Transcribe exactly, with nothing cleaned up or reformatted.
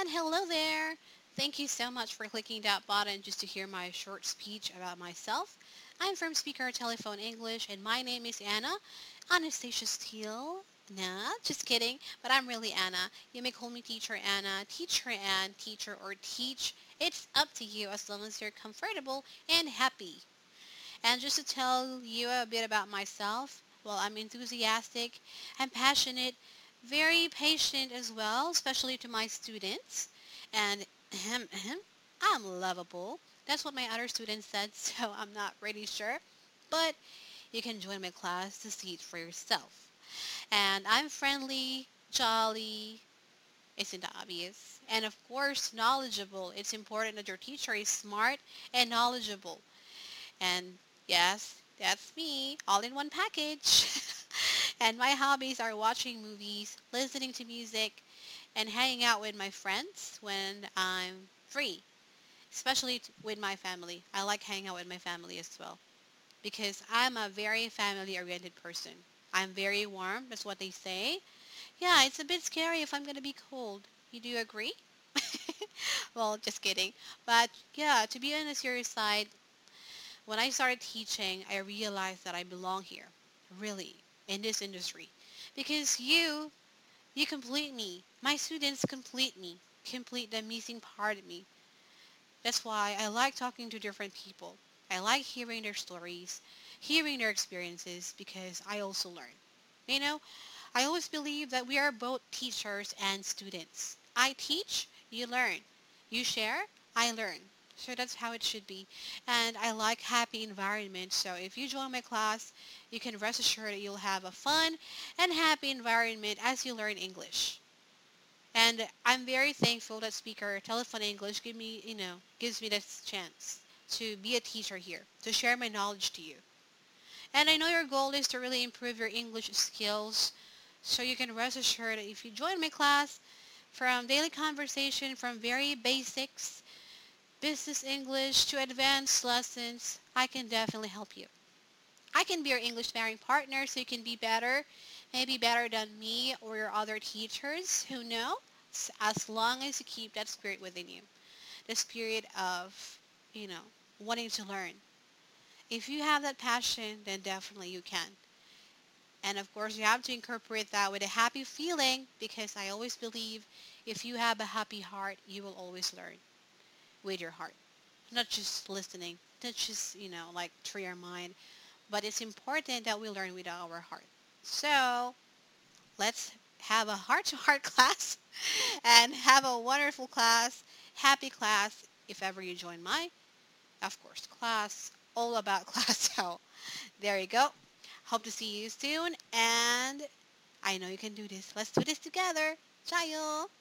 And hello there! Thank you so much for clicking that button just to hear my short speech about myself. I'm from Speaker Telephone English and my name is Anna. Anastasia Steele. Nah, just kidding, but I'm really Anna. You may call me Teacher Anna, Teacher Ann, Teacher, or Teach. It's up to you as long as you're comfortable and happy. And just to tell you a bit about myself, well, I'm enthusiastic, I'm passionate, very patient as well, especially to my students. And ahem, ahem, I'm lovable. That's what my other students said, so I'm not really sure. But you can join my class to see it for yourself. And I'm friendly, jolly, isn't that obvious? And of course, knowledgeable. It's important that your teacher is smart and knowledgeable. And yes, that's me, all in one package. And my hobbies are watching movies, listening to music, and hanging out with my friends when I'm free, especially t- with my family. I like hanging out with my family as well because I'm a very family-oriented person. I'm very warm, that's what they say. Yeah, it's a bit scary if I'm going to be cold. You do agree? Well, just kidding. But yeah, to be on a serious side, when I started teaching, I realized that I belong here, really, in this industry. Because you, you complete me. My students complete me, complete the missing part of me. That's why I like talking to different people. I like hearing their stories, hearing their experiences, because I also learn. You know, I always believe that we are both teachers and students. I teach, you learn. You share, I learn. So that's how it should be. And I like happy environment. So if you join my class, you can rest assured that you'll have a fun and happy environment as you learn English. And I'm very thankful that Speaker Telephone English give me, you know, gives me this chance to be a teacher here, to share my knowledge to you. And I know your goal is to really improve your English skills, so you can rest assured that if you join my class, from daily conversation, from very basics, business English to advanced lessons, I can definitely help you. I can be your English sparring partner so you can be better, maybe better than me or your other teachers. Who knows? As long as you keep that spirit within you, the spirit of, you know, wanting to learn. If you have that passion, then definitely you can. And of course, you have to incorporate that with a happy feeling because I always believe if you have a happy heart, you will always learn with your heart. Not just listening, not just, you know, like through your mind, but it's important that we learn with our heart. So let's have a heart-to-heart class and have a wonderful class, happy class if ever you join my, of course, class, all about class. So there you go. Hope to see you soon, and I know you can do this. Let's do this together. Ciao!